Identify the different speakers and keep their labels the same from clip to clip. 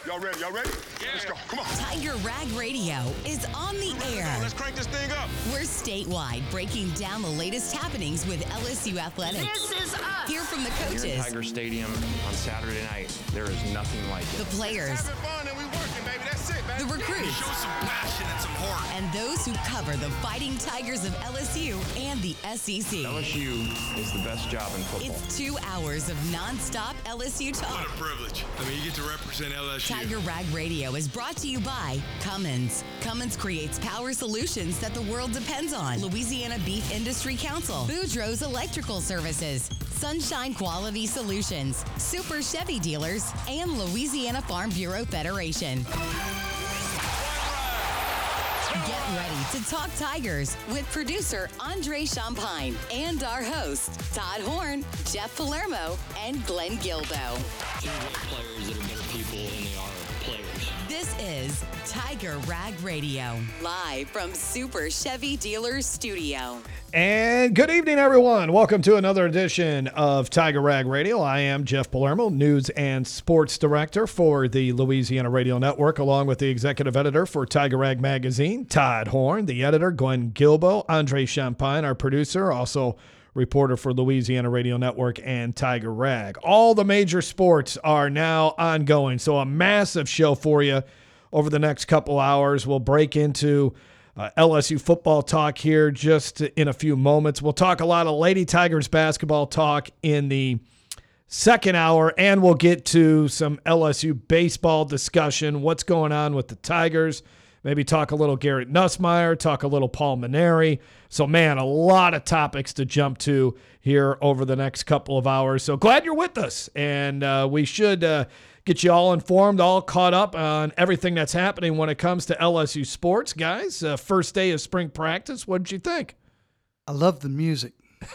Speaker 1: Y'all ready? Yeah. Let's go. Come on.
Speaker 2: Tiger Rag Radio is on the air.
Speaker 1: Let's crank this thing up.
Speaker 2: We're statewide, breaking down the latest happenings with LSU athletics.
Speaker 3: This is us.
Speaker 2: Hear from the
Speaker 4: Here in
Speaker 2: coaches,
Speaker 4: Tiger Stadium on Saturday night, there is nothing like
Speaker 2: the
Speaker 4: it.
Speaker 2: players,
Speaker 1: Having fun and we working, baby. That's it, man.
Speaker 2: the recruits,
Speaker 1: Show some passion and some heart.
Speaker 2: and those who cover the Fighting Tigers of LSU and the SEC.
Speaker 4: LSU is the best job in football.
Speaker 2: It's 2 hours of nonstop LSU
Speaker 5: What
Speaker 2: talk.
Speaker 5: a privilege. I mean, you get to represent LSU.
Speaker 2: Tiger Rag Radio is brought to you by Cummins. Cummins creates power solutions that the world depends on. Louisiana Beef Industry Council. Boudreaux's Electrical Services. Sunshine Quality Solutions. Super Chevy Dealers. And Louisiana Farm Bureau Federation. Get ready to talk Tigers with producer Andre Champagne and our hosts Todd Horn, Jeff Palermo, and Glenn Gilbo.
Speaker 6: There's players that are better people than they are players.
Speaker 2: This is Tiger Rag Radio, live from Super Chevy Dealers Studio.
Speaker 7: And good evening, everyone. Welcome to another edition of Tiger Rag Radio. I am Jeff Palermo, News and Sports Director for the Louisiana Radio Network, along with the Executive Editor for Tiger Rag Magazine, Todd Horn, the Editor, Glenn Gilbo, Andre Champagne, our producer, also reporter for Louisiana Radio Network and Tiger Rag. All the major sports are now ongoing, so a massive show for you over the next couple hours. We'll break into LSU football talk here just in a few moments. We'll talk a lot of Lady Tigers basketball talk in the second hour, and we'll get to some LSU baseball discussion, what's going on with the Tigers, maybe talk a little Garrett Nussmeier, talk a little Paul Mainieri. So, man, a lot of topics to jump to here over the next couple of hours. So glad you're with us, and we should get you all informed, all caught up on everything that's happening when it comes to LSU sports. Guys, first day of spring practice, what did you think?
Speaker 8: I love the music.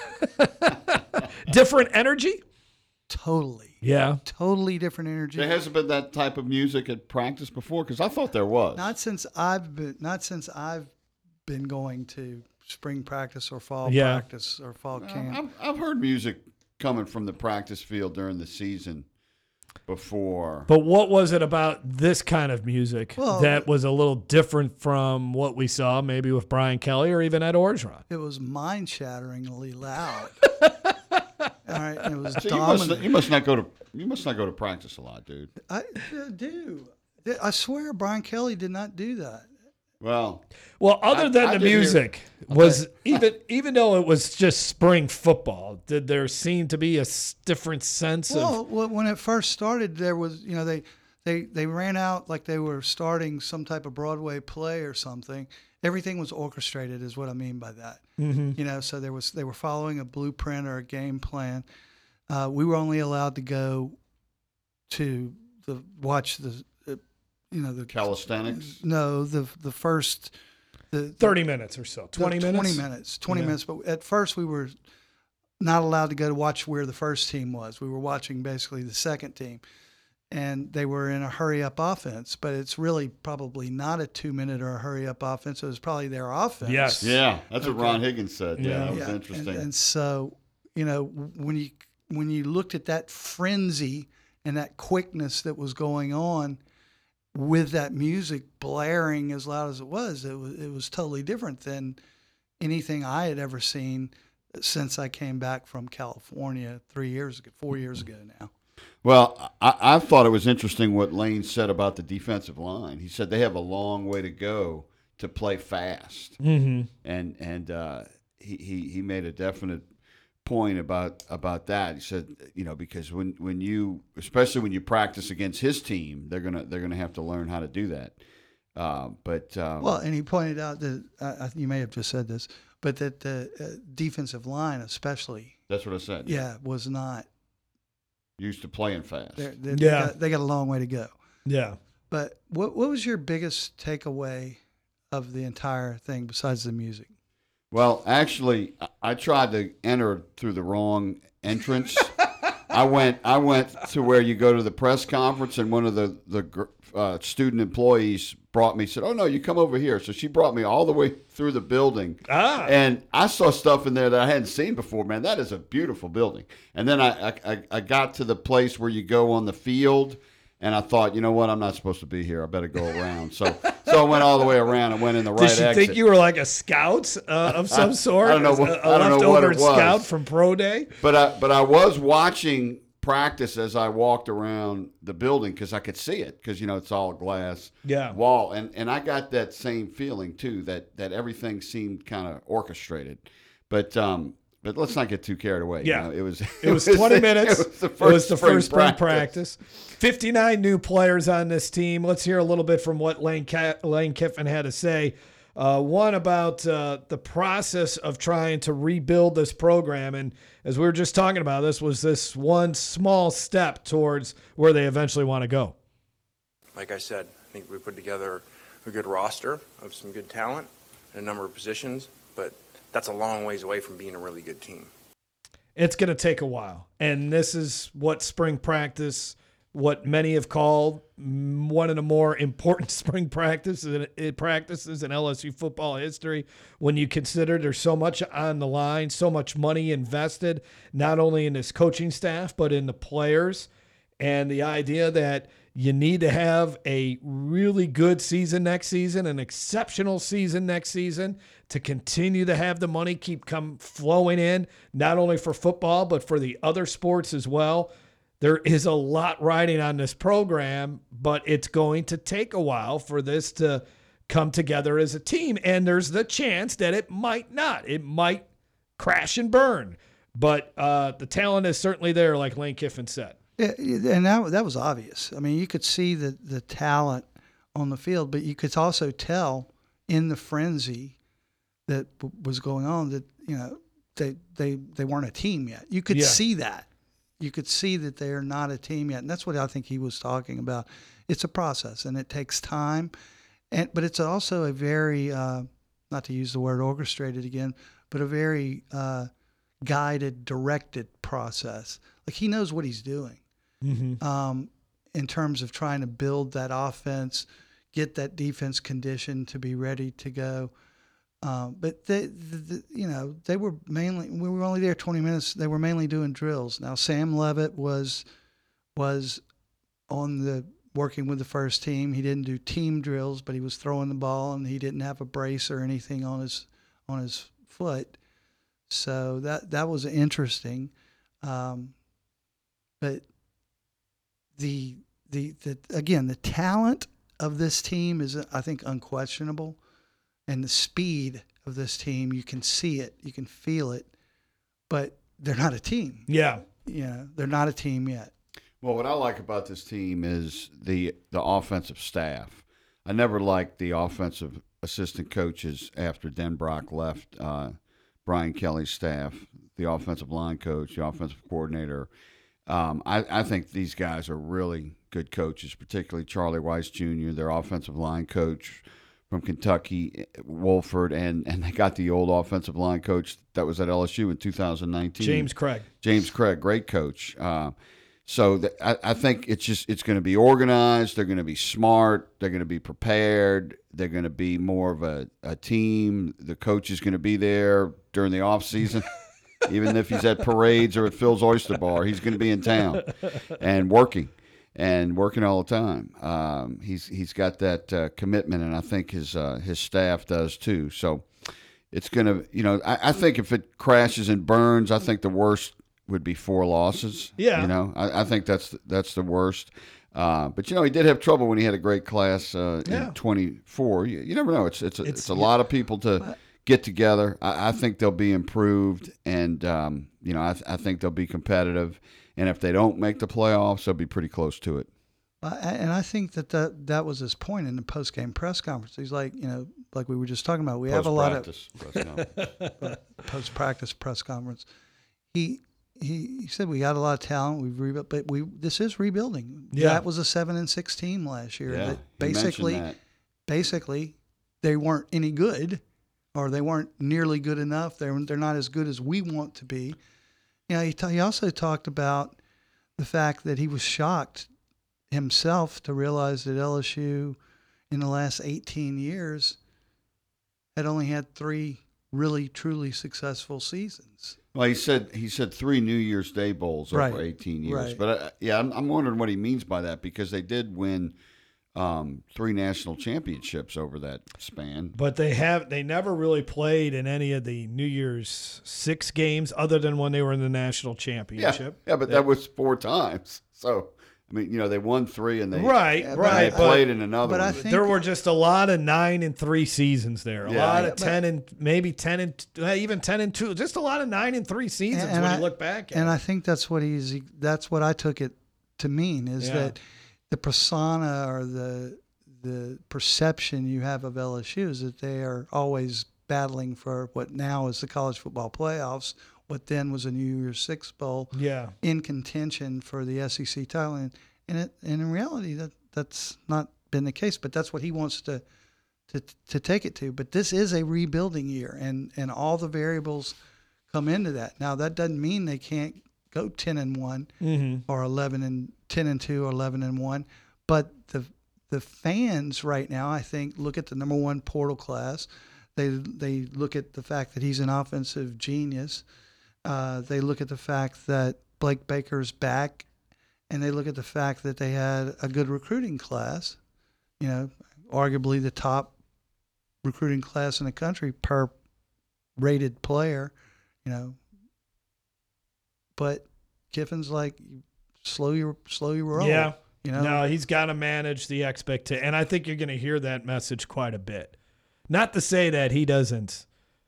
Speaker 7: Different energy?
Speaker 8: Totally.
Speaker 7: Yeah.
Speaker 8: Totally different energy.
Speaker 9: There hasn't been that type of music at practice before, because I thought there was.
Speaker 8: Not since I've been going to spring practice or fall
Speaker 7: Yeah.
Speaker 8: practice or fall camp.
Speaker 9: I've heard music coming from the practice field during the season before.
Speaker 7: But what was it about this kind of music
Speaker 8: Well,
Speaker 7: that was a little different from what we saw maybe with Brian Kelly or even Ed Orgeron?
Speaker 8: It was mind-shatteringly loud. All right, and it was
Speaker 9: So
Speaker 8: dominant.
Speaker 9: you must not go to practice a lot, dude.
Speaker 8: I do. I swear Brian Kelly did not do that.
Speaker 9: Well,
Speaker 7: Other than
Speaker 9: I
Speaker 7: the
Speaker 9: did hear-
Speaker 7: music, was even though it was just spring football, did there seem to be a different sense of?
Speaker 8: Well, when it first started, there was, they ran out like they were starting some type of Broadway play or something. Everything was orchestrated, is what I mean by that.
Speaker 7: Mm-hmm.
Speaker 8: So they were following a blueprint or a game plan. We were only allowed to go to watch the
Speaker 9: calisthenics.
Speaker 8: No, the first
Speaker 7: 30 minutes or so, 20 minutes?
Speaker 8: 20
Speaker 7: Yeah.
Speaker 8: minutes. But at first we were not allowed to go to watch where the first team was. We were watching basically the second team. And they were in a hurry-up offense, but it's really probably not a 2-minute or a hurry-up offense. It was probably their offense.
Speaker 7: Yes.
Speaker 9: Yeah, that's what Ron Higgins said. Yeah, that was
Speaker 8: Yeah,
Speaker 9: interesting.
Speaker 8: And so, when you looked at that frenzy and that quickness that was going on with that music blaring as loud as it was totally different than anything I had ever seen since I came back from California 4 years ago now.
Speaker 9: Well, I thought it was interesting what Lane said about the defensive line. He said they have a long way to go to play fast,
Speaker 7: Mm-hmm.
Speaker 9: and he made a definite point about that. He said, because when you, especially when you practice against his team, they're gonna have to learn how to do that.
Speaker 8: And he pointed out that you may have just said this, but that the defensive line, especially,
Speaker 9: that's what I said.
Speaker 8: was not.
Speaker 9: Used to playing fast.
Speaker 8: They got a long way to go.
Speaker 7: Yeah.
Speaker 8: But what was your biggest takeaway of the entire thing besides the music?
Speaker 9: Well, actually, I tried to enter through the wrong entrance. I went to where you go to the press conference, and one of the student employees brought me, said, "Oh, no, you come over here." So she brought me all the way through the building. And I saw stuff in there that I hadn't seen before. Man, that is a beautiful building. And then I got to the place where you go on the field, And I thought, you know what? I'm not supposed to be here. I better go around. So I went all the way around and went in the right
Speaker 7: Did she
Speaker 9: exit.
Speaker 7: think you were like a scout of some sort?
Speaker 9: I don't know what it was.
Speaker 7: Scout from Pro Day?
Speaker 9: But I was watching practice as I walked around the building because I could see it because, it's all glass wall. And I got that same feeling, too, that everything seemed kind of orchestrated. But let's not get too carried away.
Speaker 7: Yeah.
Speaker 9: It was
Speaker 7: 20 minutes.
Speaker 9: It was the first
Speaker 7: spring practice. 59 new players on this team. Let's hear a little bit from what Lane Kiffin had to say. One about the process of trying to rebuild this program. And as we were just talking about, this was this one small step towards where they eventually want to go.
Speaker 4: Like I said, I think we put together a good roster of some good talent in a number of positions, but that's a long ways away from being a really good team.
Speaker 7: It's going to take a while. And this is what spring practice, what many have called one of the more important spring practices in LSU football history. When you consider there's so much on the line, so much money invested, not only in this coaching staff, but in the players, and the idea that you need to have a really good season next season, an exceptional season next season, to continue to have the money keep flowing in, not only for football, but for the other sports as well. There is a lot riding on this program, but it's going to take a while for this to come together as a team. And there's the chance that it might not. It might crash and burn. But the talent is certainly there, like Lane Kiffin said.
Speaker 8: Yeah, and that was obvious. I mean, you could see the talent on the field, but you could also tell in the frenzy that was going on that, they weren't a team yet. You could see that. You could see that they are not a team yet. And that's what I think he was talking about. It's a process, and it takes time. But it's also a very, not to use the word orchestrated again, but a very guided, directed process. Like, he knows what he's doing in terms of trying to build that offense, get that defense conditioned to be ready to go. But they were mainly, we were only there 20 minutes. They were mainly doing drills. Now, Sam Levitt was working with the first team. He didn't do team drills, but he was throwing the ball, and he didn't have a brace or anything on his foot. So that was interesting. But the talent of this team is, I think, unquestionable. And the speed of this team, you can see it, you can feel it, but they're not a team.
Speaker 7: Yeah.
Speaker 8: They're not a team yet.
Speaker 9: Well, what I like about this team is the offensive staff. I never liked the offensive assistant coaches after Denbrock left Brian Kelly's staff, the offensive line coach, the offensive coordinator. I think these guys are really good coaches, particularly Charlie Weiss Jr., their offensive line coach from Kentucky, Wolford, and they got the old offensive line coach that was at LSU in 2019.
Speaker 7: James Craig, great coach.
Speaker 9: So I think it's going to be organized. They're going to be smart. They're going to be prepared. They're going to be more of a team. The coach is going to be there during the off season. Even if he's at parades or at Phil's Oyster Bar, he's going to be in town and working all the time. He's got that commitment, and I think his staff does too. So it's going to, I think if it crashes and burns, I think the worst would be 4 losses.
Speaker 7: Yeah.
Speaker 9: I think that's the worst. But he did have trouble when he had a great class in 24. You never know. It's a lot of people to get together. I think they'll be improved, and I think they'll be competitive. And if they don't make the playoffs, they'll be pretty close to it.
Speaker 8: And I think that was his point in the post-game press conference. He's like, like we were just talking about, we have a lot of post-practice press conference. He said we got a lot of talent. We've rebuilt, but this is rebuilding.
Speaker 7: Yeah.
Speaker 8: That was a 7-6 team last year.
Speaker 9: Yeah,
Speaker 8: That basically, they weren't any good, or they weren't nearly good enough. They're not as good as we want to be. He also talked about the fact that he was shocked himself to realize that LSU in the last 18 years had only had 3 really, truly successful seasons.
Speaker 9: Well, he said 3 New Year's Day bowls over
Speaker 8: Right.
Speaker 9: 18 years.
Speaker 8: Right.
Speaker 9: But I'm wondering what he means by that, because they did win 3 national championships over that span.
Speaker 7: But they never really played in any of the New Year's Six games other than when they were in the national championship.
Speaker 9: Yeah, but that was 4 times. So, I mean, they won 3 and they
Speaker 7: Right.
Speaker 9: they played in another
Speaker 8: but
Speaker 9: one.
Speaker 8: I think
Speaker 7: There were just a lot of 9-3 seasons there. A
Speaker 9: Yeah.
Speaker 7: lot
Speaker 9: Yeah,
Speaker 7: of 10 and maybe 10 and even 10-2. Just a lot of 9-3 seasons when you look back at
Speaker 8: and
Speaker 7: it.
Speaker 8: I think that's what I took it to mean, is
Speaker 7: Yeah.
Speaker 8: that the persona or the perception you have of LSU is that they are always battling for what now is the college football playoffs, what then was a New Year's Six bowl,
Speaker 7: Yeah.
Speaker 8: in contention for the SEC title, and in reality that's not been the case. But that's what he wants to take it to. But this is a rebuilding year, and all the variables come into that. Now that doesn't mean they can't go 10-1 or 10-2 or 11-1, but the fans right now, I think, look at the number 1 portal class. They look at the fact that he's an offensive genius. They look at the fact that Blake Baker's back, and they look at the fact that they had a good recruiting class. Arguably the top recruiting class in the country per rated player. But Kiffin's like, slow your roll.
Speaker 7: Yeah.
Speaker 8: You know?
Speaker 7: No, he's got to manage the expectation. And I think you're going to hear that message quite a bit. Not to say that he doesn't.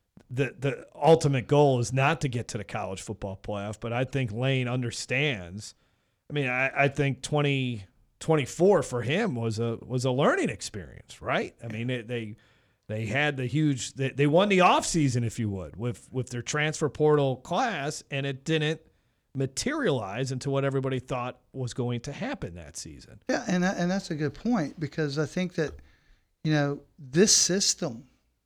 Speaker 7: The ultimate goal is not to get to the college football playoff, but I think Lane understands. I mean, I think 2024 for him was a learning experience, right? I mean, they had the huge they won the offseason, if you would, with their transfer portal class, and it didn't materialize into what everybody thought was going to happen that season.
Speaker 8: Yeah, and that's a good point, because I think that this system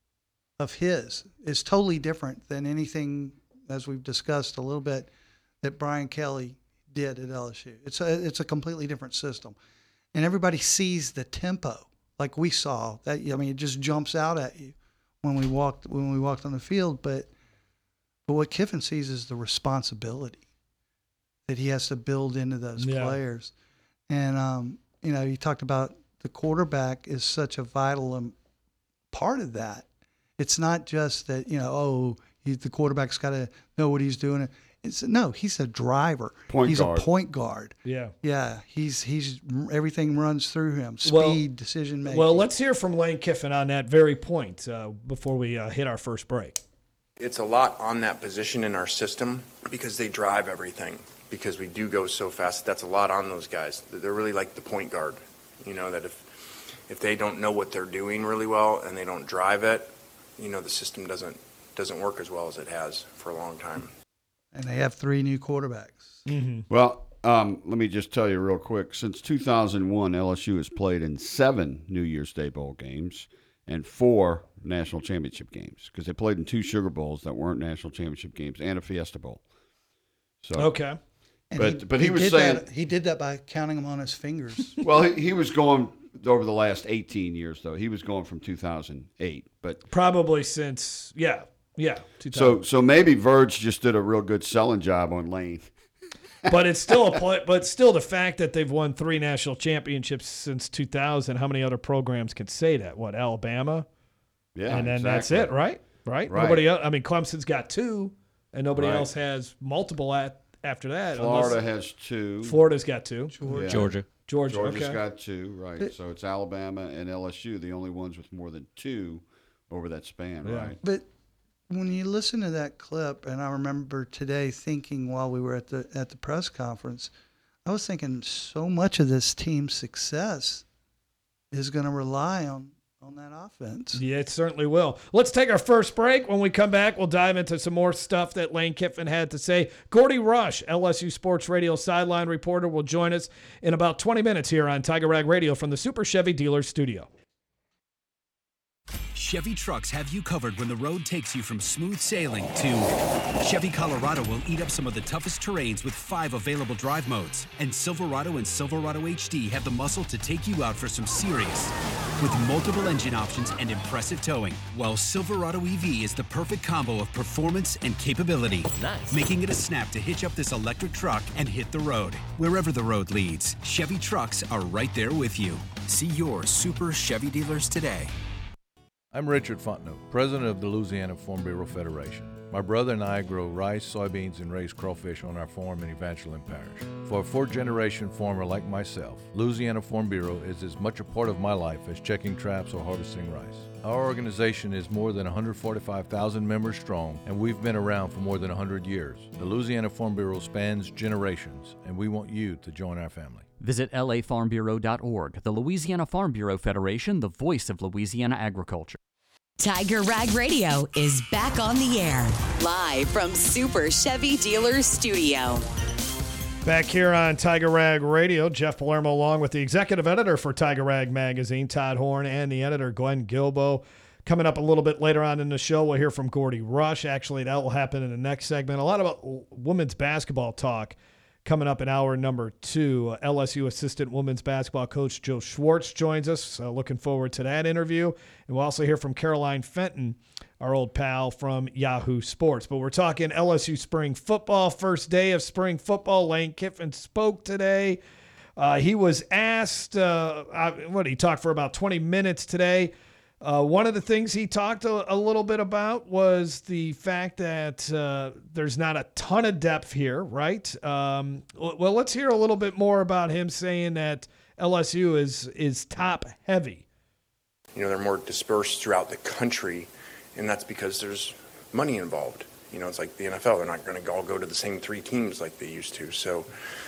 Speaker 8: of his is totally different than anything, as we've discussed a little bit, that Brian Kelly did at LSU. It's a completely different system, and everybody sees the tempo like we saw. That, I mean, it just jumps out at you when we walked on the field. But what Kiffin sees is the responsibility that he has to build into those players, and you talked about the quarterback is such a vital part of that. It's not just that, the quarterback's got to know what he's doing. He's a driver. He's a point guard.
Speaker 7: Yeah.
Speaker 8: Yeah. He's everything runs through him. Speed, decision making.
Speaker 7: Well, let's hear from Lane Kiffin on that very point before we hit our first break.
Speaker 4: It's a lot on that position in our system because they drive everything, because we do go so fast. That's a lot on those guys. They're really like the point guard, that if they don't know what they're doing really well and they don't drive it, the system doesn't work as well as it has for a long time.
Speaker 8: And they have 3 new quarterbacks.
Speaker 7: Mm-hmm.
Speaker 9: Well, let me just tell you real quick. Since 2001, LSU has played in 7 New Year's Day Bowl games and 4 national championship games, because they played in 2 Sugar Bowls that weren't national championship games and a Fiesta Bowl. So
Speaker 7: okay.
Speaker 9: But he was saying
Speaker 8: he did that by counting them on his fingers.
Speaker 9: Well, he was going over the last 18 years, though. He was going from 2008, but
Speaker 7: probably since 2000.
Speaker 9: So maybe Verge just did a real good selling job on Lane.
Speaker 7: But it's still but still the fact that they've won 3 national championships since 2000. How many other programs can say that? What, Alabama?
Speaker 9: Yeah,
Speaker 7: and then
Speaker 9: exactly.
Speaker 7: that's it, right? Right. Nobody else. I mean, Clemson's got 2, and nobody else has multiple after that.
Speaker 9: Florida has 2.
Speaker 7: Florida's got 2.
Speaker 6: Georgia's
Speaker 9: Georgia's
Speaker 7: okay.
Speaker 9: got 2, right? So it's Alabama and LSU, the only ones with more than 2 over that span, right?
Speaker 8: But when you listen to that clip, and I remember today thinking while we were at the press conference, I was thinking so much of this team's success is going to rely on that offense.
Speaker 7: Yeah, it certainly will. Let's take our first break. When we come back, we'll dive into some more stuff that Lane Kiffin had to say. Gordy Rush, LSU Sports Radio sideline reporter, will join us in about 20 minutes here on Tiger Rag Radio from the Super Chevy Dealers Studio.
Speaker 3: Chevy trucks have you covered when the road takes you from smooth sailing to Chevy Colorado will eat up some of the toughest terrains with 5 available drive modes. And Silverado and Silverado HD have the muscle to take you out for some serious with multiple engine options and impressive towing. While Silverado EV is the perfect combo of performance and capability, making it a snap to hitch up this electric truck and hit the road. Wherever the road leads, Chevy trucks are right there with you. See your Super Chevy dealers today.
Speaker 10: I'm Richard Fontenot, president of the Louisiana Farm Bureau Federation. My brother and I grow rice, soybeans, and raise crawfish on our farm in Evangeline Parish. For a fourth-generation farmer like myself, Louisiana Farm Bureau is as much a part of my life as checking traps or harvesting rice. Our organization is more than 145,000 members strong, and we've been around for more than 100 years. The Louisiana Farm Bureau spans generations, and we want you to join our family.
Speaker 11: Visit lafarmbureau.org. The Louisiana Farm Bureau Federation, the voice of Louisiana agriculture.
Speaker 2: Tiger Rag Radio is back on the air, live from Super Chevy Dealers Studio.
Speaker 7: Back here on Tiger Rag Radio, Jeff Palermo along with the executive editor for Tiger Rag Magazine, Todd Horn, and the editor, Glenn Guilbeau. Coming up a little bit later on in the show, we'll hear from Gordy Rush. Actually, that will happen in the next segment. A lot about women's basketball talk coming up in hour number 2. LSU assistant women's basketball coach Joe Schwartz joins us. So looking forward to that interview. And we'll also hear from Caroline Fenton, our old pal from Yahoo Sports. But we're talking LSU spring football, first day of spring football. Lane Kiffin spoke today. He was asked, he talked for about 20 minutes today. One of the things he talked a little bit about was the fact that there's not a ton of depth here, right? Well, let's hear a little bit more about him saying that LSU is top heavy.
Speaker 4: You know, they're more dispersed throughout the country, and that's because there's money involved. You know, it's like the NFL. They're not going to all go to the same 3 teams like they used to. So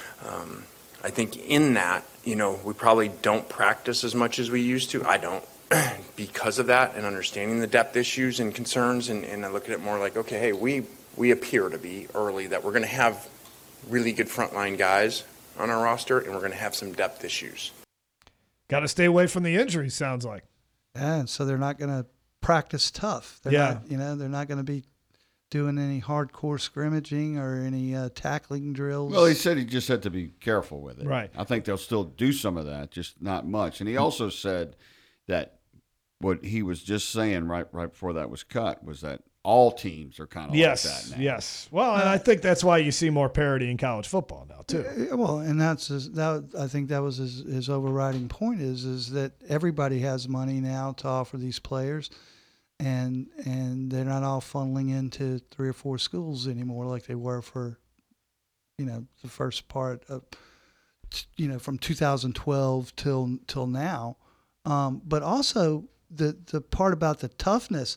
Speaker 4: I think in that, you know, we probably don't practice as much as we used to. I don't. Because of that and understanding the depth issues and concerns, and I look at it more like, okay, hey, we appear to be early that we're going to have really good frontline guys on our roster, and we're going to have some depth issues.
Speaker 7: Got to stay away from the injuries, sounds like.
Speaker 8: And so they're not going to practice tough. They're not, they're not going to be doing any hardcore scrimmaging or any tackling drills.
Speaker 9: Well, he said he just had to be careful with it.
Speaker 7: Right.
Speaker 9: I think they'll still do some of that, just not much. And he also said that what he was just saying right before that was cut was that all teams are kind of like that now.
Speaker 7: Yes. Well, and I think that's why you see more parity in college football now too.
Speaker 8: Well, and I think that was his overriding point is that everybody has money now to offer these players, and they're not all funneling into 3 or 4 schools anymore like they were for, the first part of, from 2012 till now. But also the part about the toughness,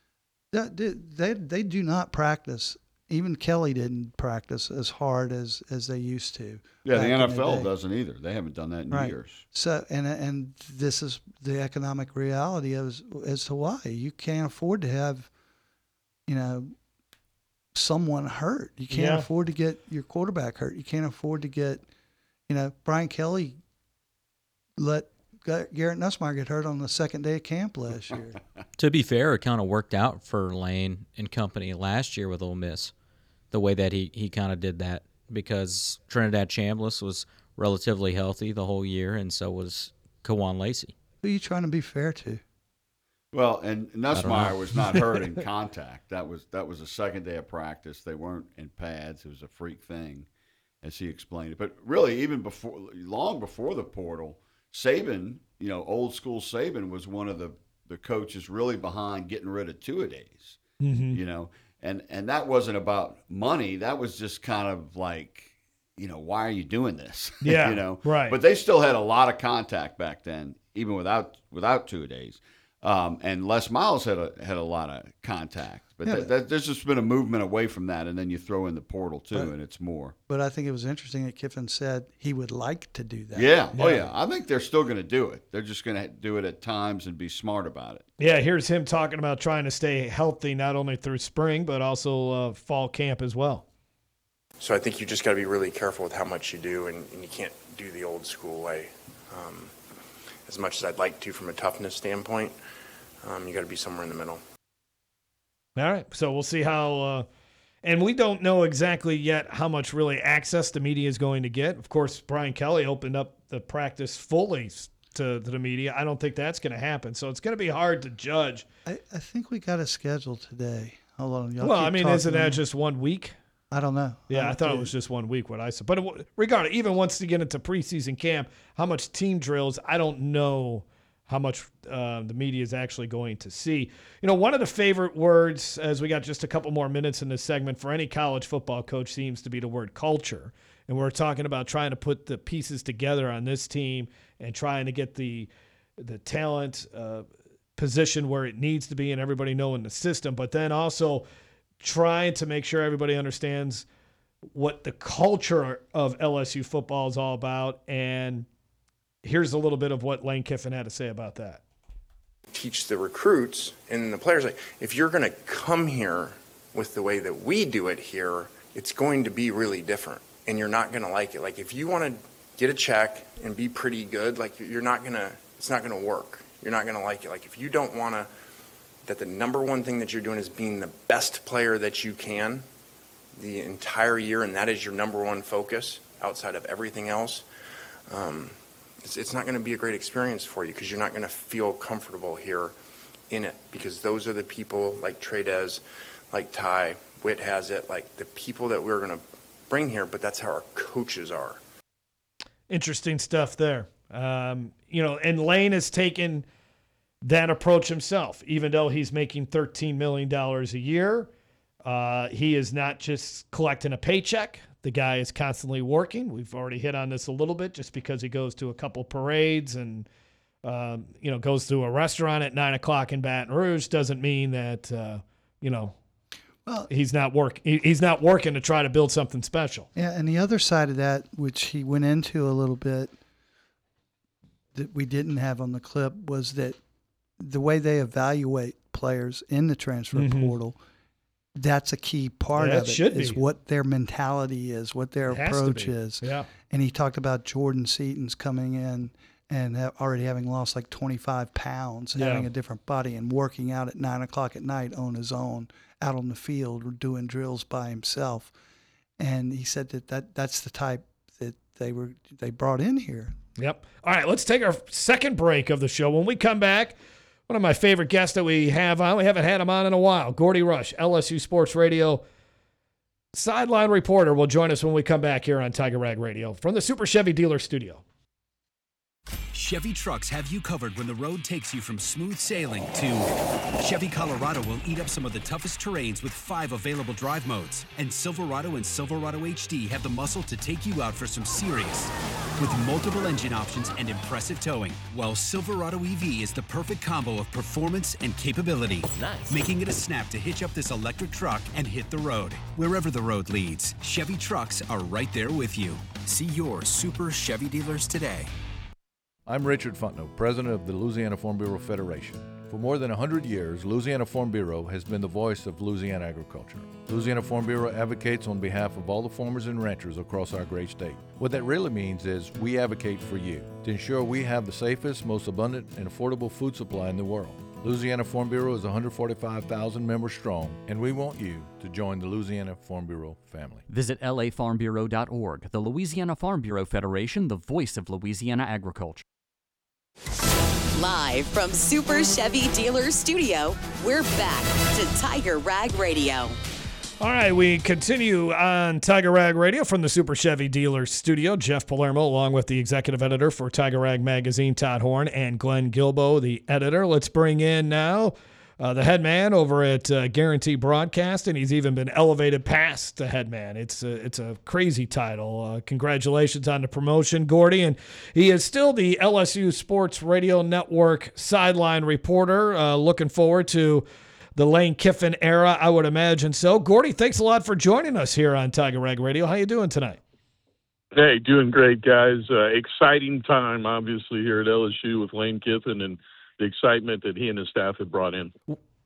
Speaker 8: they do not practice. Even Kelly didn't practice as hard as they used to.
Speaker 9: Yeah, the NFL doesn't either. They haven't done that in years.
Speaker 8: So and this is the economic reality as to why you can't afford to have, someone hurt. You can't afford to get your quarterback hurt. You can't afford to get, Brian Kelly let Garrett Nussmeier get hurt on the second day of camp last year.
Speaker 12: To be fair, it kind of worked out for Lane and company last year with Ole Miss, the way that he kind of did that, because Trinidad Chambliss was relatively healthy the whole year, and so was Kawan Lacey.
Speaker 8: Who are you trying to be fair to?
Speaker 9: Well, and Nussmeier was not hurt in contact. That was the second day of practice. They weren't in pads. It was a freak thing, as he explained it. But really, even long before the portal, Saban, old school Saban was one of the coaches really behind getting rid of two-a-days, and that wasn't about money. That was just kind of like, why are you doing this?
Speaker 7: Yeah, right.
Speaker 9: But they still had a lot of contact back then, even without two-a-days. And Les Miles had a lot of contact. But there's just been a movement away from that, and then you throw in the portal, too, and it's more.
Speaker 8: But I think it was interesting that Kiffin said he would like to do that.
Speaker 9: Yeah. Oh, yeah. I think they're still going to do it. They're just going to do it at times and be smart about it.
Speaker 7: Yeah, here's him talking about trying to stay healthy not only through spring but also fall camp as well.
Speaker 4: So I think you just got to be really careful with how much you do, and you can't do the old school way. As much as I'd like to from a toughness standpoint, You got to be somewhere in the middle.
Speaker 7: All right, so we'll see how. And we don't know exactly yet how much really access the media is going to get. Of course, Brian Kelly opened up the practice fully to the media. I don't think that's going to happen. So it's going to be hard to judge.
Speaker 8: I think we got a schedule today. Hold on. Y'all
Speaker 7: Well,
Speaker 8: keep
Speaker 7: I mean,
Speaker 8: talking.
Speaker 7: isn't that just 1 week?
Speaker 8: I don't know.
Speaker 7: Yeah, I thought it was just 1 week what I said. But regardless, even once you get into preseason camp, how much team drills, I don't know how much the media is actually going to see. You know, one of the favorite words, as we got just a couple more minutes in this segment, for any college football coach seems to be the word culture. And we're talking about trying to put the pieces together on this team and trying to get the talent position where it needs to be and everybody knowing the system, but then also trying to make sure everybody understands what the culture of LSU football is all about. And here's a little bit of what Lane Kiffin had to say about that.
Speaker 4: Teach the recruits and the players, like, if you're going to come here with the way that we do it here, it's going to be really different and you're not going to like it. Like, if you want to get a check and be pretty good, like, it's not going to work. You're not going to like it. Like, if you don't want to, that the number one thing that you're doing is being the best player that you can the entire year, and that is your number one focus outside of everything else, it's not going to be a great experience for you because you're not going to feel comfortable here in it, because those are the people like Tradez, like Ty, Witt has it, like the people that we're going to bring here, but that's how our coaches are.
Speaker 7: Interesting stuff there. You know, and Lane has taken that approach himself. Even though he's making $13 million a year, he is not just collecting a paycheck. The guy is constantly working. We've already hit on this a little bit, just because he goes to a couple parades and, you know, goes to a restaurant at 9 o'clock in Baton Rouge doesn't mean that, you know,
Speaker 8: well,
Speaker 7: he's not working to try to build something special.
Speaker 8: Yeah, and the other side of that, which he went into a little bit that we didn't have on the clip, was that the way they evaluate players in the transfer portal, that's a key part of it, is what their mentality is, what their approach is.
Speaker 7: Yeah.
Speaker 8: And he talked about Jordan Seaton's coming in and already having lost like 25 pounds, having a different body, and working out at 9 o'clock at night on his own, out on the field, doing drills by himself. And he said that's the type that they brought in here.
Speaker 7: Yep. All right, let's take our second break of the show. When we come back, one of my favorite guests that we have on, we haven't had him on in a while, Gordy Rush, LSU Sports Radio sideline reporter, will join us when we come back here on Tiger Rag Radio from the Super Chevy Dealer Studio.
Speaker 3: Chevy trucks have you covered when the road takes you from smooth sailing to Chevy Colorado will eat up some of the toughest terrains with 5 available drive modes. And Silverado and Silverado HD have the muscle to take you out for some serious, with multiple engine options and impressive towing. While Silverado EV is the perfect combo of performance and capability, making it a snap to hitch up this electric truck and hit the road. Wherever the road leads, Chevy trucks are right there with you. See your Super Chevy dealers today.
Speaker 10: I'm Richard Fontenot, president of the Louisiana Farm Bureau Federation. For more than 100 years, Louisiana Farm Bureau has been the voice of Louisiana agriculture. Louisiana Farm Bureau advocates on behalf of all the farmers and ranchers across our great state. What that really means is we advocate for you to ensure we have the safest, most abundant, and affordable food supply in the world. Louisiana Farm Bureau is 145,000 members strong, and we want you to join the Louisiana Farm Bureau family.
Speaker 11: Visit lafarmbureau.org. The Louisiana Farm Bureau Federation, the voice of Louisiana agriculture.
Speaker 2: Live from Super Chevy Dealer Studio, we're back to Tiger Rag Radio.
Speaker 7: All right, we continue on Tiger Rag Radio from the Super Chevy Dealer Studio. Jeff Palermo, along with the executive editor for Tiger Rag Magazine, Todd Horn, and Glenn Gilbo, the editor. Let's bring in now the head man over at Guarantee Broadcasting. He's even been elevated past the head man. It's a crazy title. Congratulations on the promotion, Gordy. And he is still the LSU Sports Radio Network sideline reporter. Looking forward to the Lane Kiffin era, I would imagine so. Gordy, thanks a lot for joining us here on Tiger Rag Radio. How you doing tonight?
Speaker 13: Hey, doing great, guys. Exciting time, obviously, here at LSU with Lane Kiffin and the excitement that he and his staff have brought in.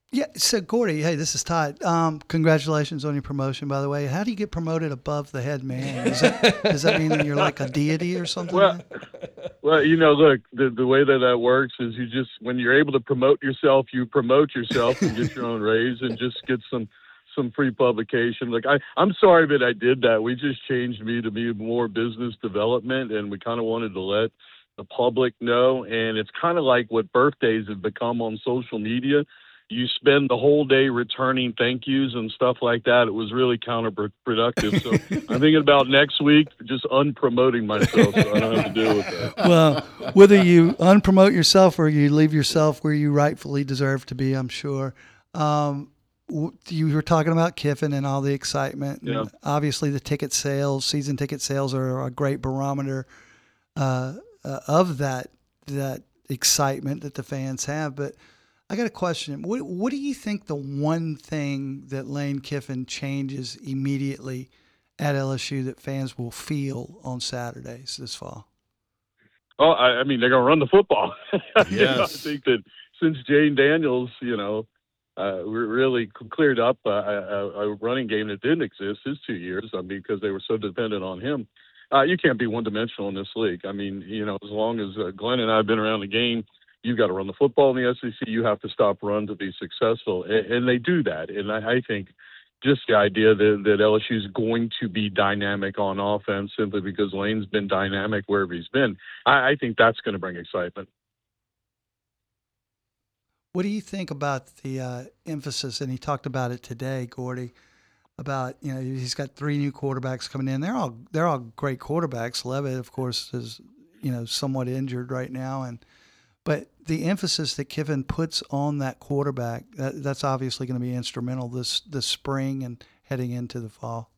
Speaker 8: Yeah. So, Gordy, hey, this is Todd. Congratulations on your promotion, by the way. How do you get promoted above the head man? Does that mean that you're like a deity or something?
Speaker 13: Well, look, the way that works is you just, when you're able to promote yourself, you promote yourself and get your own raise and just get some free publication. Like, I'm sorry that I did that. We just changed me to be more business development, and we kind of wanted to let the public know. And it's kind of like what birthdays have become on social media. You spend the whole day returning thank yous and stuff like that. It was really counterproductive. So I'm thinking about next week just unpromoting myself so I don't have to deal with that.
Speaker 8: Well, whether you unpromote yourself or you leave yourself where you rightfully deserve to be, I'm sure. You were talking about Kiffin and all the excitement.
Speaker 13: Yeah.
Speaker 8: And obviously, the ticket sales, season ticket sales, are a great barometer of that excitement that the fans have. But I got a question. What do you think the one thing that Lane Kiffin changes immediately at LSU that fans will feel on Saturdays this fall?
Speaker 13: Oh, I mean, they're going to run the football.
Speaker 9: Yes.
Speaker 13: I think that since Jane Daniels, we're really cleared up a running game that didn't exist his 2 years. I mean, because they were so dependent on him. You can't be one-dimensional in this league. I mean, as long as Glenn and I have been around the game, you've got to run the football in the SEC. You have to stop run to be successful, and they do that. And I think just the idea that LSU is going to be dynamic on offense simply because Lane's been dynamic wherever he's been, I think that's going to bring excitement.
Speaker 8: What do you think about the emphasis, and he talked about it today, Gordy, about, he's got 3 new quarterbacks coming in. They're all great quarterbacks. Levitt, of course, is, somewhat injured right now, but the emphasis that Kiffin puts on that quarterback, that's obviously going to be instrumental this spring and heading into the fall.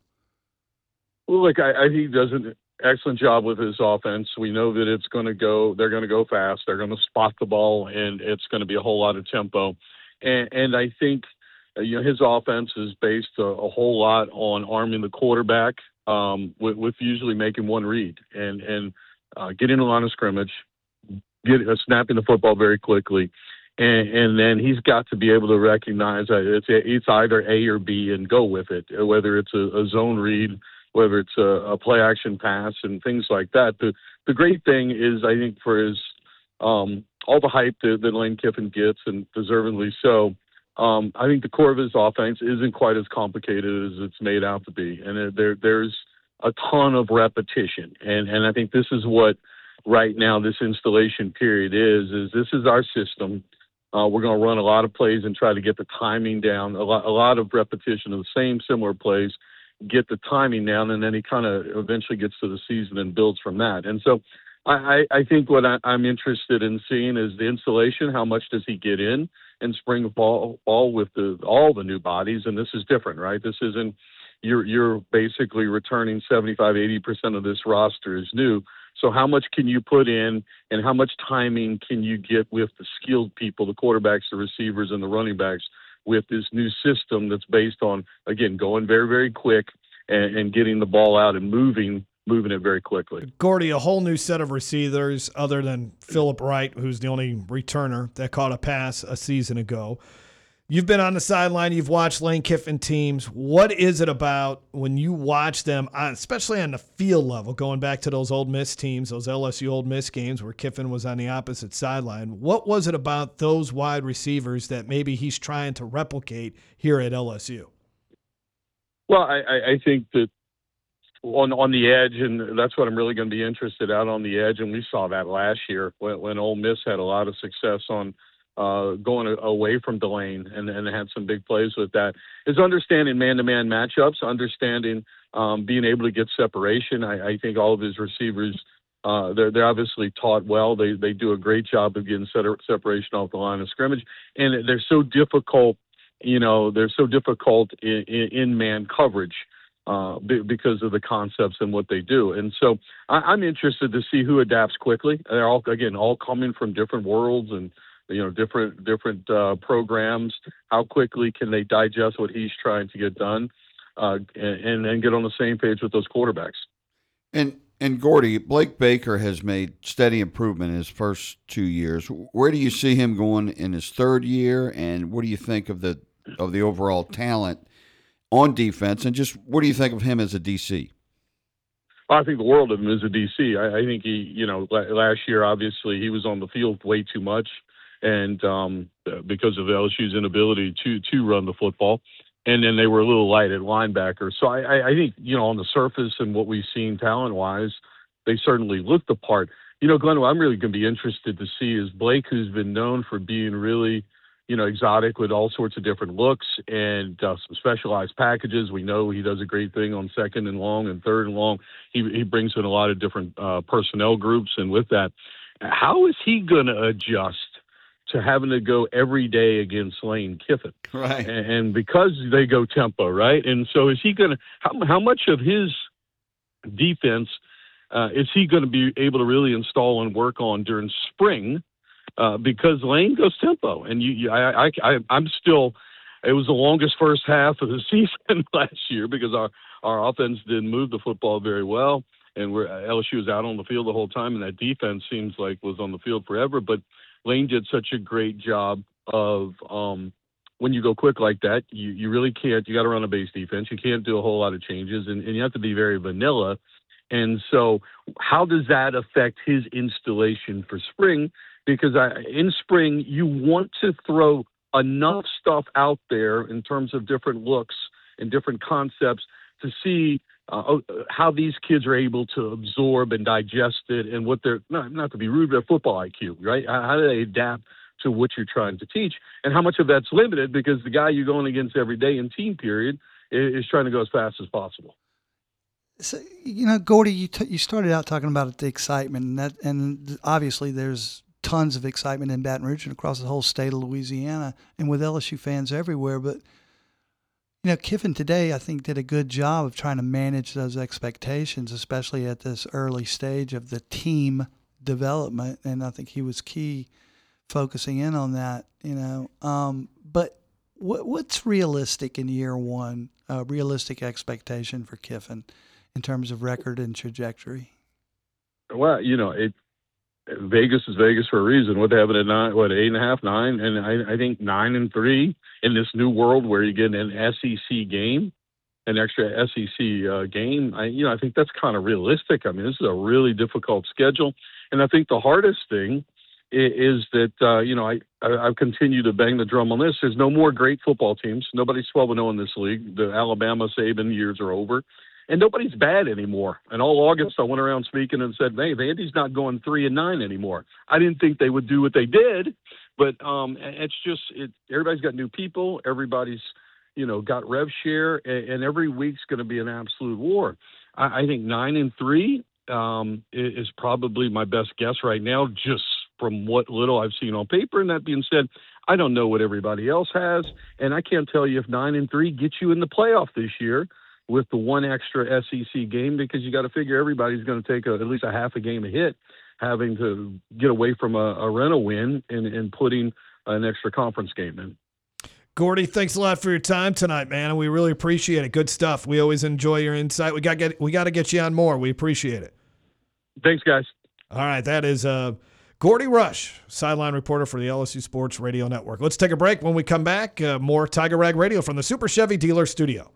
Speaker 13: Well, look, I think he does an excellent job with his offense. We know that they're going to go fast. They're going to spot the ball, and it's going to be a whole lot of tempo. And I think, his offense is based a whole lot on arming the quarterback with usually making one read and getting a line of scrimmage, snapping the football very quickly. And then he's got to be able to recognize that it's either A or B and go with it, whether it's a zone read, whether it's a play action pass and things like that. The great thing is, I think, for his all the hype that Lane Kiffin gets, and deservedly so, I think the core of his offense isn't quite as complicated as it's made out to be. And there's a ton of repetition. And I think this is what right now this installation period is this is our system. We're going to run a lot of plays and try to get the timing down, a lot of repetition of the same similar plays, get the timing down, and then he kind of eventually gets to the season and builds from that. And so I think what I'm interested in seeing is the installation. How much does he get in and spring ball with all the new bodies? And this is different, right? This isn't you're basically returning 75-80% of this roster is new. So how much can you put in, and how much timing can you get with the skilled people, the quarterbacks, the receivers, and the running backs, with this new system that's based on, again, going very, very quick and getting the ball out and moving it very quickly.
Speaker 7: Gordy, a whole new set of receivers other than Phillip Wright, who's the only returner that caught a pass a season ago. You've been on the sideline. You've watched Lane Kiffin teams. What is it about when you watch them, especially on the field level, going back to those Ole Miss teams, those LSU Ole Miss games where Kiffin was on the opposite sideline? What was it about those wide receivers that maybe he's trying to replicate here at LSU?
Speaker 13: Well, I think that on the edge, and that's what I'm really going to be interested out on the edge, and we saw that last year when Ole Miss had a lot of success on going away from Delane and had some big plays with that, is understanding man-to-man matchups, understanding being able to get separation. I think all of his receivers, they're obviously taught well. They do a great job of getting separation off the line of scrimmage, and they're so difficult. They're so difficult in man coverage because of the concepts and what they do. And so I'm interested to see who adapts quickly. They're all coming from different worlds and different programs. How quickly can they digest what he's trying to get done, and get on the same page with those quarterbacks?
Speaker 9: And And Gordy, Blake Baker has made steady improvement in his first 2 years. Where do you see him going in his third year, and what do you think of the overall talent on defense, and just what do you think of him as a DC?
Speaker 13: I think the world of him as a DC. I think he, last year obviously he was on the field way too much, and because of LSU's inability to run the football. And then they were a little light at linebacker. So I think, on the surface and what we've seen talent-wise, they certainly look the part. Glenn, what I'm really going to be interested to see is Blake, who's been known for being really, exotic with all sorts of different looks and some specialized packages. We know he does a great thing on second and long and third and long. He brings in a lot of different personnel groups. And with that, how is he going to adjust to having to go every day against Lane Kiffin?
Speaker 9: Right.
Speaker 13: And because they go tempo, right? And so is he going to, how much of his defense is he going to be able to really install and work on during spring? Because Lane goes tempo. And I'm still, it was the longest first half of the season last year because our offense didn't move the football very well. And LSU was out on the field the whole time, and that defense seems like was on the field forever. But Lane did such a great job of when you go quick like that, you really can't. You got to run a base defense. You can't do a whole lot of changes, and you have to be very vanilla. And so how does that affect his installation for spring? Because in spring, you want to throw enough stuff out there in terms of different looks and different concepts to see how these kids are able to absorb and digest it, and what they're not to be rude, but football IQ, right? How do they adapt to what you're trying to teach, and how much of that's limited because the guy you're going against every day in team period is trying to go as fast as possible.
Speaker 8: So, Gordy, you started out talking about the excitement, and obviously there's tons of excitement in Baton Rouge and across the whole state of Louisiana, and with LSU fans everywhere, but Kiffin today, I think, did a good job of trying to manage those expectations, especially at this early stage of the team development. And I think he was key focusing in on that, But what's realistic in year one, realistic expectation for Kiffin in terms of record and trajectory?
Speaker 13: Well, Vegas is Vegas for a reason. What happened at 8.5, 9, and I think 9-3 in this new world where you get an SEC game, an extra SEC game. I think that's kind of realistic. I mean, this is a really difficult schedule, and I think the hardest thing is that I've continued to bang the drum on this. There's no more great football teams. Nobody's 12-0 in this league. The Alabama Saban years are over. And nobody's bad anymore. And all August, I went around speaking and said, hey, Vandy's not going 3-9 anymore. I didn't think they would do what they did, but it's just everybody's got new people. Everybody's, got rev share, and every week's going to be an absolute war. I think 9-3 is probably my best guess right now, just from what little I've seen on paper. And that being said, I don't know what everybody else has, and I can't tell you if 9-3 gets you in the playoff this year with the one extra SEC game, because you got to figure everybody's going to take at least a half a game a hit, having to get away from a rental win and putting an extra conference game in.
Speaker 7: Gordy, thanks a lot for your time tonight, man. We really appreciate it. Good stuff. We always enjoy your insight. We got to get you on more. We appreciate it.
Speaker 13: Thanks, guys.
Speaker 7: All right, that is Gordy Rush, sideline reporter for the LSU Sports Radio Network. Let's take a break. When we come back, more Tiger Rag Radio from the Super Chevy Dealer Studio.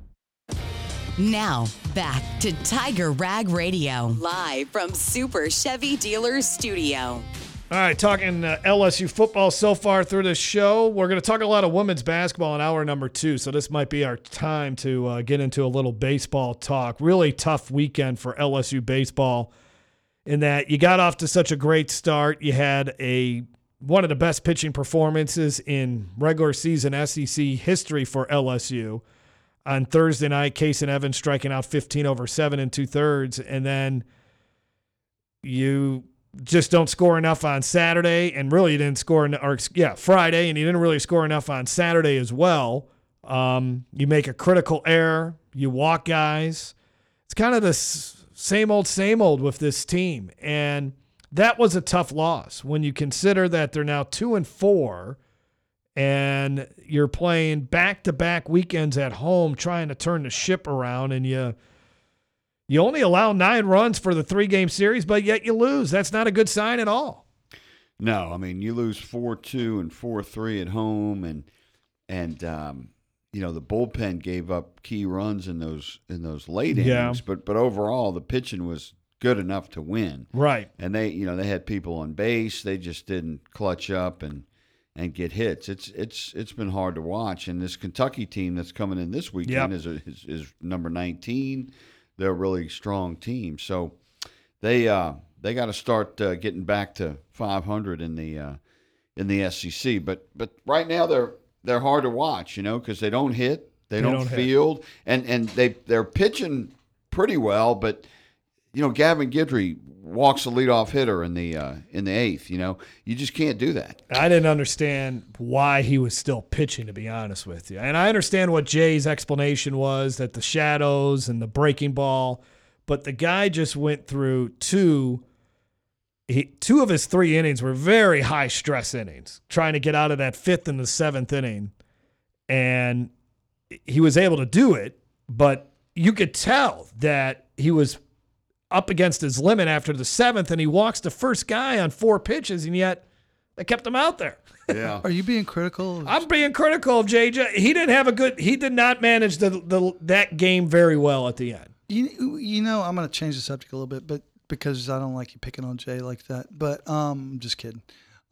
Speaker 2: Now, back to Tiger Rag Radio, live from Super Chevy Dealers Studio.
Speaker 7: All right, talking LSU football so far through this show. We're going to talk a lot of women's basketball in hour number 2, so this might be our time to get into a little baseball talk. Really tough weekend for LSU baseball in that you got off to such a great start. You had one of the best pitching performances in regular season SEC history for LSU. On Thursday night, Kason Evans striking out 15 over 7 2/3, and then you just don't score enough on Saturday, and really you didn't score Friday, and you didn't really score enough on Saturday as well. You make a critical error, you walk guys. It's kind of the same old with this team, and that was a tough loss when you consider that they're now 2-4. And you're playing back-to-back weekends at home trying to turn the ship around, and you You only allow 9 runs for the 3-game series, but yet you lose. That's not a good sign at all.
Speaker 9: No, I mean, you lose 4-2 and 4-3 at home, and the bullpen gave up key runs in those late innings, but overall the pitching was good enough to win.
Speaker 7: Right.
Speaker 9: And they had people on base. They just didn't clutch up and get hits. It's been hard to watch. And this Kentucky team that's coming in this weekend is number 19. They're a really strong team. So they got to start getting back to 500 in the SEC. But right now they're hard to watch, because they don't hit, they don't field, and they're pitching pretty well. But Gavin Guidry walks the leadoff hitter in the 8th. You just can't do that.
Speaker 7: I didn't understand why he was still pitching, to be honest with you. And I understand what Jay's explanation was, that the shadows and the breaking ball, but the guy just went through two of his 3 innings were very high stress innings, trying to get out of that 5th and the 7th inning, and he was able to do it. But you could tell that he was up against his limit after the 7th, and he walks the first guy on 4 pitches, and yet they kept him out there.
Speaker 9: Yeah.
Speaker 8: Are you being critical?
Speaker 7: I'm being critical of JJ. He did not manage that game very well at the end.
Speaker 8: I'm going to change the subject a little bit, but because I don't like you picking on Jay like that. But I'm just kidding.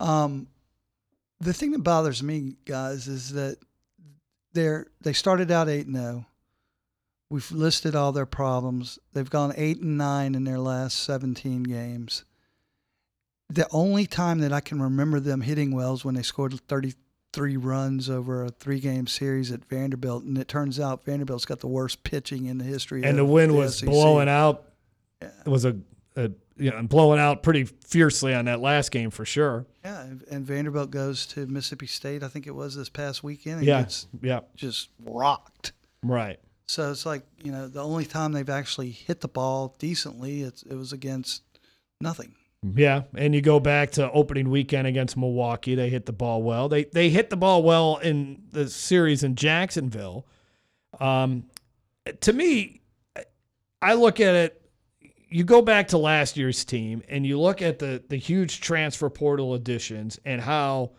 Speaker 8: The thing that bothers me, guys, is that they started out 8-0. We've listed all their problems. They've gone 8-9 in their last 17 games. The only time that I can remember them hitting well is when they scored 33 runs over a 3-game series at Vanderbilt, and it turns out Vanderbilt's got the worst pitching in the history.
Speaker 7: And
Speaker 8: of
Speaker 7: the wind
Speaker 8: the
Speaker 7: was
Speaker 8: SEC.
Speaker 7: blowing out. Yeah. It was blowing out pretty fiercely on that last game for sure.
Speaker 8: Yeah, and Vanderbilt goes to Mississippi State, I think it was this past weekend, and gets just rocked.
Speaker 7: Right.
Speaker 8: So it's like, the only time they've actually hit the ball decently, it was against nothing.
Speaker 7: Yeah, and you go back to opening weekend against Milwaukee. They hit the ball well. They hit the ball well in the series in Jacksonville. To me, I look at it, you go back to last year's team, and you look at the huge transfer portal additions and how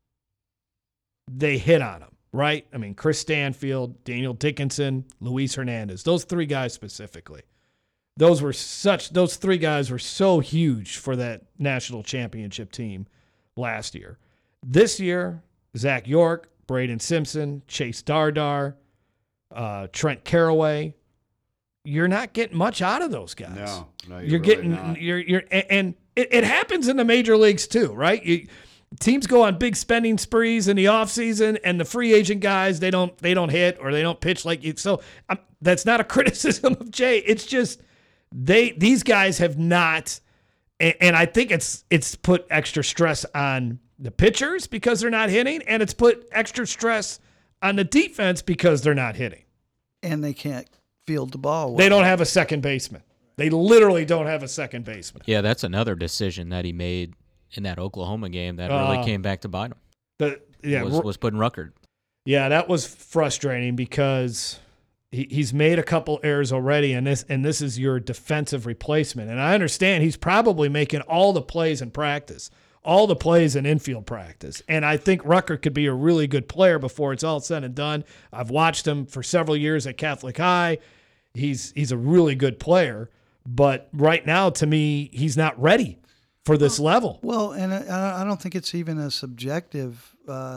Speaker 7: they hit on them. Right? I mean, Chris Stanfield, Daniel Dickinson, Luis Hernandez, those 3 guys specifically. Those 3 guys were so huge for that national championship team last year. This year, Zach York, Braden Simpson, Chase Dardar, Trent Caraway. You're not getting much out of those guys.
Speaker 9: No,
Speaker 7: you're getting not. And it happens in the major leagues too, right? Teams go on big spending sprees in the offseason, and the free agent guys, they don't hit or they don't pitch like you. So that's not a criticism of Jay. It's just these guys have not, and I think it's put extra stress on the pitchers because they're not hitting, and it's put extra stress on the defense because they're not hitting.
Speaker 8: And they can't field the ball well.
Speaker 7: They don't have a second baseman. They literally don't have a second baseman.
Speaker 12: Yeah, that's another decision that he made in that Oklahoma game that really came back to bite him. Was putting Ruckert.
Speaker 7: Yeah, that was frustrating because he's made a couple errors already, and this is your defensive replacement. And I understand he's probably making all the plays in practice, all the plays in infield practice. And I think Ruckert could be a really good player before it's all said and done. I've watched him for several years at Catholic High. He's a really good player, but right now, to me, he's not ready for this level.
Speaker 8: Well, and I don't think it's even a subjective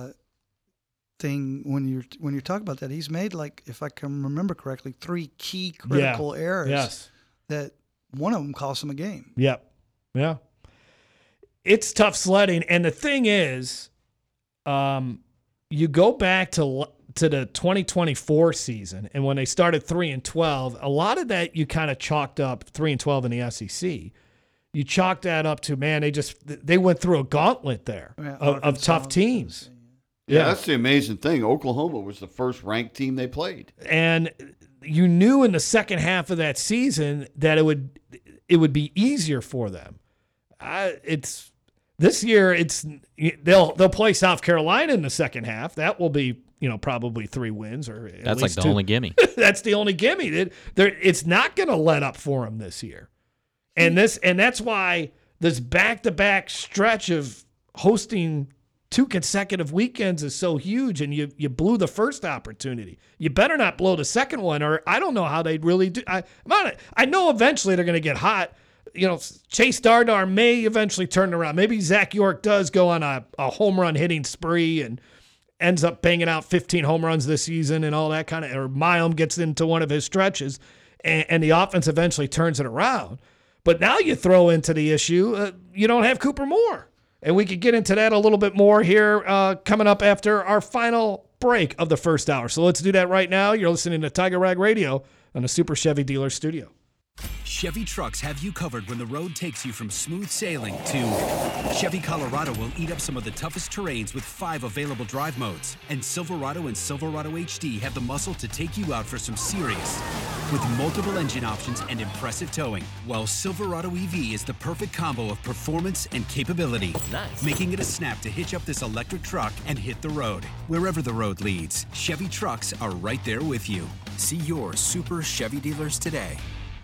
Speaker 8: thing when you're talking about that. He's made, like, if I can remember correctly, 3 key critical errors.
Speaker 7: Yes.
Speaker 8: That one of them cost him a game.
Speaker 7: Yep. Yeah. It's tough sledding, and the thing is, you go back to the 2024 season, and when they started 3-12, a lot of that you kind of chalked up 3-12 in the SEC. You chalk that up to, man, they went through a gauntlet there of tough teams.
Speaker 9: Yeah, that's the amazing thing. Oklahoma was the first ranked team they played.
Speaker 7: And you knew in the second half of that season that it would be easier for them. This year they'll play South Carolina in the second half. That will be probably 3 wins or at
Speaker 12: that's
Speaker 7: least
Speaker 12: like the
Speaker 7: 2.
Speaker 12: only gimme.
Speaker 7: That's the only gimme. It's not going to let up for them this year, and that's why this back-to-back stretch of hosting 2 consecutive weekends is so huge, and you blew the first opportunity. You better not blow the second one, or I don't know how they'd really do. I know eventually they're going to get hot. Chase Darnar may eventually turn around. Maybe Zach York does go on a home run hitting spree and ends up banging out 15 home runs this season and all that kind of, or Milam gets into one of his stretches, and the offense eventually turns it around. But now you throw into the issue, you don't have Cooper Moore. And we could get into that a little bit more here coming up after our final break of the first hour. So let's do that right now. You're listening to Tiger Rag Radio on the Super Chevy Dealer Studio.
Speaker 3: Chevy trucks have you covered when the road takes you from smooth sailing to Chevy Colorado will eat up some of the toughest terrains with 5 available drive modes. And Silverado and Silverado HD have the muscle to take you out for some serious with multiple engine options and impressive towing. While Silverado EV is the perfect combo of performance and capability, making it a snap to hitch up this electric truck and hit the road. Wherever the road leads, Chevy trucks are right there with you. See your Super Chevy dealers today.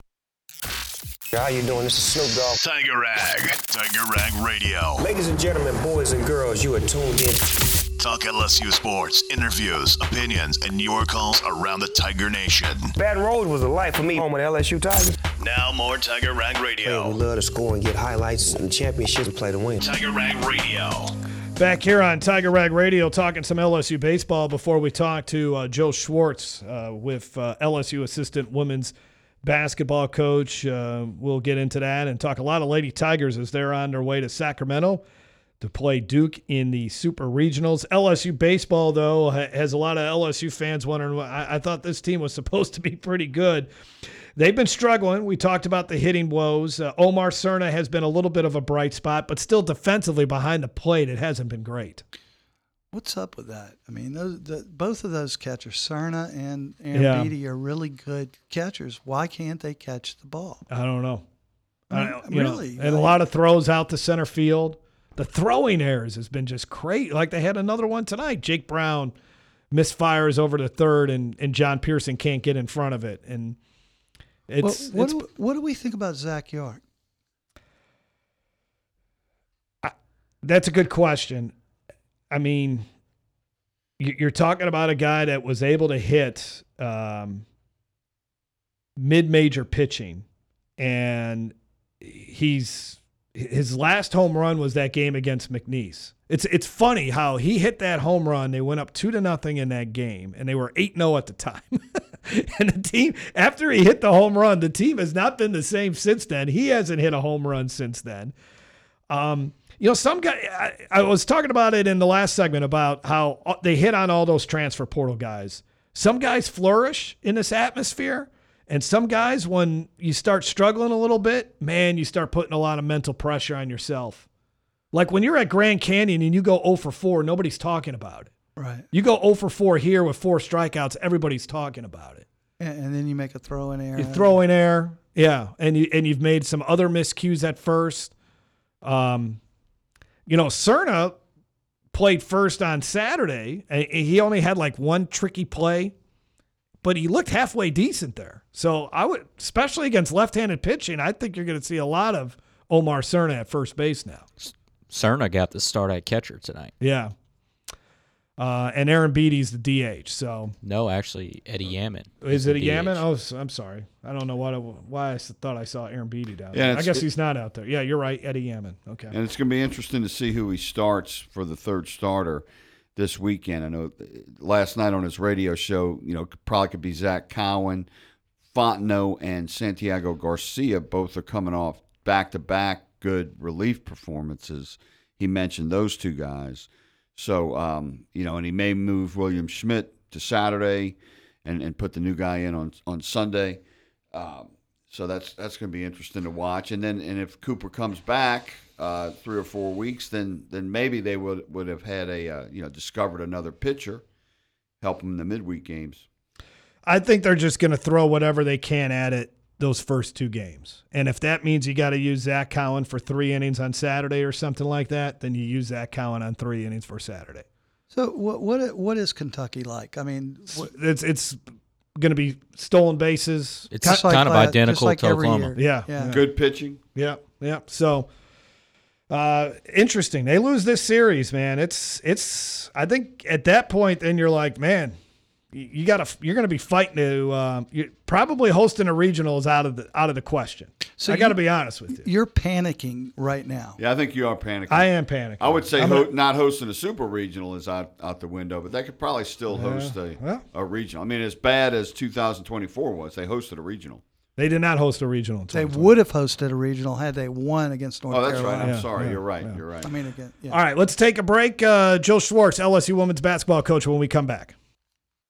Speaker 14: How you doing? This is Snoop Dogg.
Speaker 15: Tiger Rag Radio.
Speaker 14: Ladies and gentlemen, boys and girls, you are tuned in.
Speaker 15: Talk LSU sports, interviews, opinions, and your calls around the Tiger Nation.
Speaker 14: Baton Rouge was a life for me. Home with LSU Tigers.
Speaker 15: Now more Tiger Rag Radio.
Speaker 14: We love to score and get highlights and championships and play to win.
Speaker 15: Tiger Rag Radio.
Speaker 7: Back here on Tiger Rag Radio, talking some LSU baseball before we talk to Joe Schwartz with LSU assistant women's basketball coach. We'll get into that and talk a lot of Lady Tigers as they're on their way to Sacramento to play Duke in the Super Regionals. LSU baseball, though, has a lot of LSU fans wondering, I thought this team was supposed to be pretty good. They've been struggling. We talked about the hitting woes. Omar Cerna has been a little bit of a bright spot, but still defensively behind the plate, it hasn't been great.
Speaker 8: What's up with that? I mean, both of those catchers, Cerna and Beatty, are really good catchers. Why can't they catch the ball?
Speaker 7: I don't know.
Speaker 8: Really?
Speaker 7: And a lot of throws out to center field. The throwing errors has been just crazy. Like they had another one tonight. Jake Brown misfires over to third, and John Pearson can't get in front of it. And
Speaker 8: what do we think about Zach York?
Speaker 7: That's a good question. I mean, you're talking about a guy that was able to hit mid-major pitching, and his last home run was that game against McNeese. It's funny how he hit that home run. They went up 2-0 in that game, and they were 8-0 at the time. And the team, after he hit the home run, the team has not been the same since then. He hasn't hit a home run since then. Some guy, I was talking about it in the last segment about how they hit on all those transfer portal guys. Some guys flourish in this atmosphere, and some guys, when you start struggling a little bit, man, you start putting a lot of mental pressure on yourself. Like when you're at Grand Canyon and you go 0 for 4, nobody's talking about it.
Speaker 8: Right.
Speaker 7: You go 0 for 4 here with 4 strikeouts, everybody's talking about it.
Speaker 8: And then you make a throw in air.
Speaker 7: You throw in air, yeah, and you've made some other miscues at first. Cerna played first on Saturday, and he only had like one tricky play, but he looked halfway decent there. So I would, especially against left-handed pitching, I think you're going to see a lot of Omar Cerna at first base now.
Speaker 12: Cerna got the start at catcher tonight.
Speaker 7: Yeah. And Aaron Beatty's the DH. So
Speaker 12: no, actually, Eddie Yaman.
Speaker 7: Is it a Yaman? Oh, I'm sorry. I don't know why I thought I saw Aaron Beatty down there.
Speaker 9: Yeah,
Speaker 7: I guess he's not out there. Yeah, you're right, Eddie Yaman. Okay.
Speaker 9: And it's going to be interesting to see who he starts for the third starter this weekend. I know last night on his radio show, probably could be Zach Cowan, Fontenot, and Santiago Garcia. Both are coming off back-to-back good relief performances. He mentioned those two guys. So, and he may move William Schmidt to Saturday and put the new guy in on Sunday. So that's going to be interesting to watch. And if Cooper comes back 3 or 4 weeks, then maybe they would have had discovered another pitcher, help them in the midweek games.
Speaker 7: I think they're just going to throw whatever they can at it those first 2 games. And if that means you got to use Zach Cowan for 3 innings on Saturday or something like that, then you use Zach Cowan on 3 innings for Saturday.
Speaker 8: So what is Kentucky like? I mean,
Speaker 7: it's going to be stolen bases.
Speaker 12: It's kind of identical to Oklahoma.
Speaker 7: Yeah.
Speaker 9: Good pitching.
Speaker 7: Yeah. So interesting. They lose this series, man. It's. I think at that point, then you're like, man, you're going to be fighting to. You're probably hosting a regional is out of the question. So I got to be honest with you.
Speaker 8: You're panicking right now.
Speaker 9: Yeah, I think you are panicking.
Speaker 7: I am panicking.
Speaker 9: I would say not hosting a super regional is out the window, but they could probably still host a regional. I mean, as bad as 2024 was, they hosted a regional.
Speaker 7: They did not host a regional.
Speaker 8: They would have hosted a regional had they won against North Carolina.
Speaker 9: Oh, that's right. I'm sorry. You're right. You're right.
Speaker 8: I mean, again. Yeah.
Speaker 7: All right, let's take a break. Jill Schwartz, LSU women's basketball coach, when we come back.